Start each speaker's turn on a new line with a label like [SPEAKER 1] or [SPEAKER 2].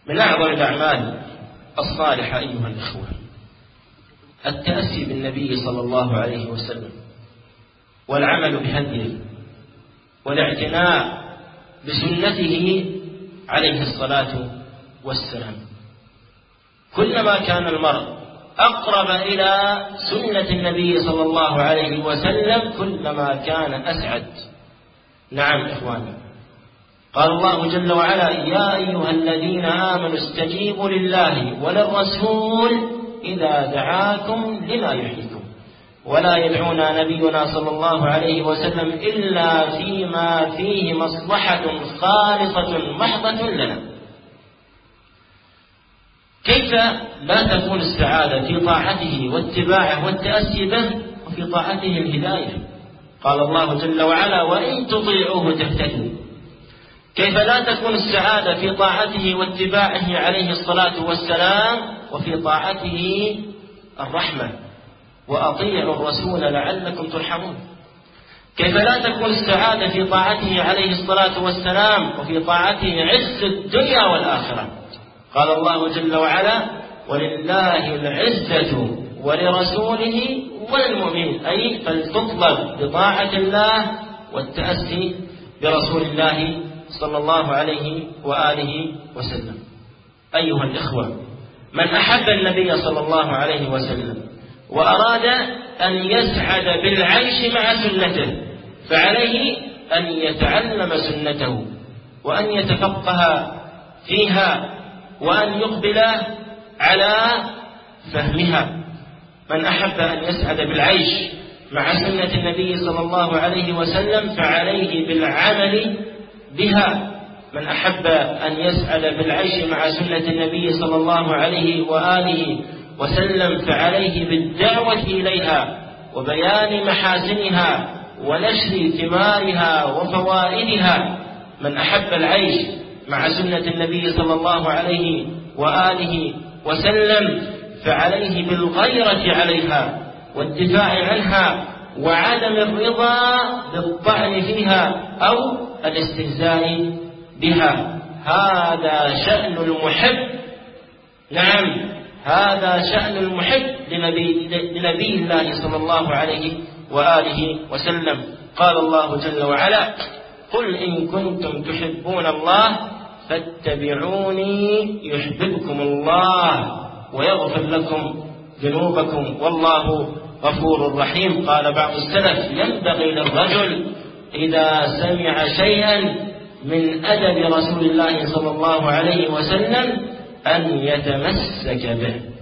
[SPEAKER 1] من أعظم الأعمال الصالحة أيها الإخوة التأسي بالنبي صلى الله عليه وسلم والعمل بهديه والاعتناء بسنته عليه الصلاة والسلام. كلما كان المرء أقرب إلى سنة النبي صلى الله عليه وسلم كلما كان أسعد. نعم إخواني، قال الله جل وعلا: يا أيها الذين آمنوا استجيبوا لله وللرسول إذا دعاكم لما يحييكم. ولا يدعونا نبينا صلى الله عليه وسلم إلا فيما فيه مصلحة خالصة محضة لنا. كيف لا تكون السعادة في طاعته واتباعه والتأسي به وفي طاعته الهداية؟ قال الله جل وعلا: وإن تطيعوه تهتدوا. كيف لا تكون السعادة في طاعته واتباعه عليه الصلاة والسلام وفي طاعته الرحمة؟ وأطيعوا الرسول لعلكم ترحمون. كيف لا تكون السعادة في طاعته عليه الصلاة والسلام وفي طاعته عز الدنيا والآخرة؟ قال الله جل وعلا: ولله العزة ولرسوله وللمؤمنين، أي فلتطلب بطاعة الله والتأسي برسول الله صلى الله عليه وآله وسلم. أيها الإخوة، من أحب النبي صلى الله عليه وسلم وأراد أن يسعد بالعيش مع سنته فعليه أن يتعلم سنته وأن يتفقه فيها وأن يقبل على فهمها. من أحب أن يسعد بالعيش مع سنة النبي صلى الله عليه وسلم فعليه بالعمل بها. من أحب أن يسعد بالعيش مع سنة النبي صلى الله عليه وآله وسلم فعليه بالدعوة إليها وبيان محاسنها ونشر ثمارها وفوائدها. من أحب العيش مع سنة النبي صلى الله عليه وآله وسلم فعليه بالغيرة عليها والدفاع عنها وعدم الرضا بالطعن فيها أو الاستهزاء بها. هذا شأن المحب. نعم، هذا شأن المحب لنبي الله صلى الله عليه وآله وسلم. قال الله جل وعلا: قل إن كنتم تحبون الله فاتبعوني يحببكم الله ويغفر لكم ذنوبكم والله غفور رحيم. قال بعض السلف: ينبغي للرجل إذا سمع شيئا من أدب رسول الله صلى الله عليه وسلم أن يتمسك به.